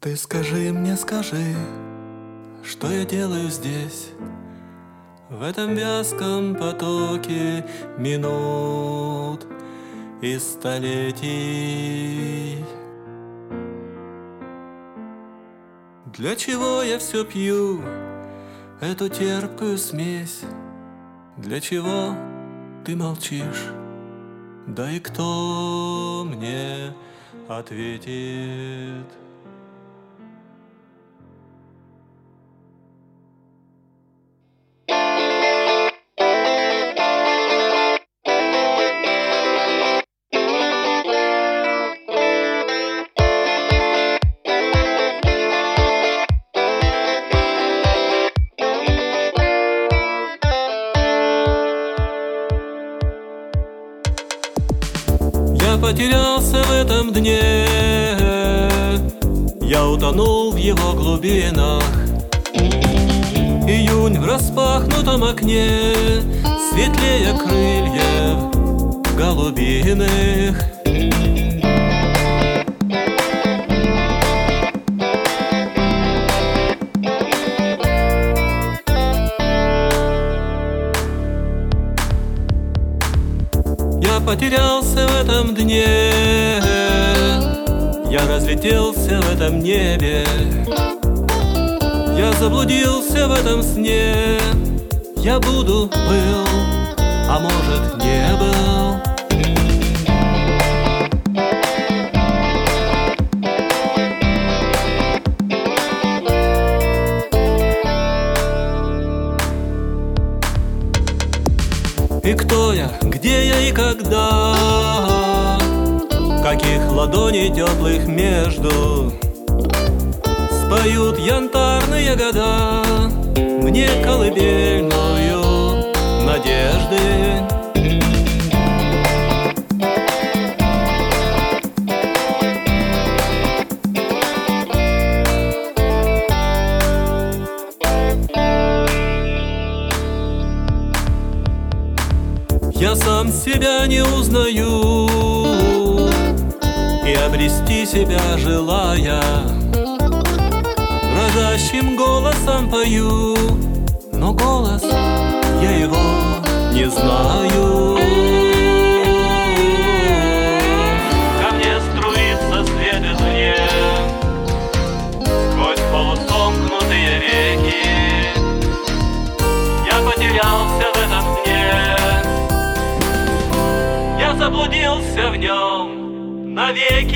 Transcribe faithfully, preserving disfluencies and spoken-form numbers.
Ты скажи мне, скажи, что я делаю здесь, в этом вязком потоке минут и столетий. Для чего я все пью, эту терпкую смесь? Для чего ты молчишь? Да и кто мне ответит? Я потерялся в этом дне, я утонул в его глубинах. Июнь в распахнутом окне, светлее крыльев голубиных. Я потерялся в этом дне, я разлетелся в этом небе, я заблудился в этом сне. Я буду, был, а может, не был. И кто я, где я и когда? Каких ладоней теплых между споют янтарные года мне колыбельную надежды. Я сам себя не узнаю и обрести себя желая, дрожащим голосом пою, но голос я его не знаю. Ко мне струится свет извне сквозь полусомкнутые веки. Я потерялся в этом сне, заблудился в нем навеки.